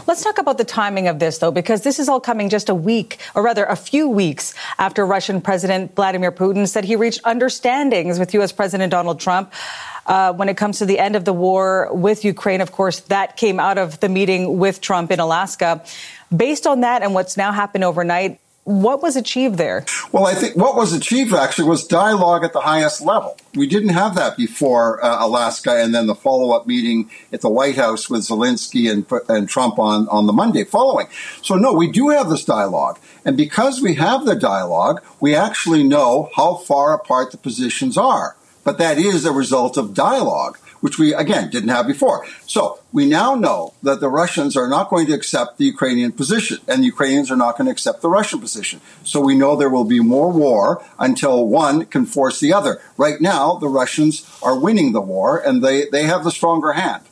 Let's talk about the timing of this, though, because this is all coming just a week, or rather a few weeks after Russian President Vladimir Putin said he reached understandings with U.S. President Donald Trump when it comes to the end of the war with Ukraine. Of course, that came out of the meeting with Trump in Alaska. Based on that and what's now happened overnight, what was achieved there? Well, I think what was achieved actually was dialogue at the highest level. We didn't have that before Alaska and then the follow-up meeting at the White House with Zelensky and Trump on the Monday following. So, no, we do have this dialogue. And because we have the dialogue, we actually know how far apart the positions are. But that is a result of dialogue, which we, again, didn't have before. So we now know that the Russians are not going to accept the Ukrainian position, and the Ukrainians are not going to accept the Russian position. So we know there will be more war until one can force the other. Right now, the Russians are winning the war, and they have the stronger hand.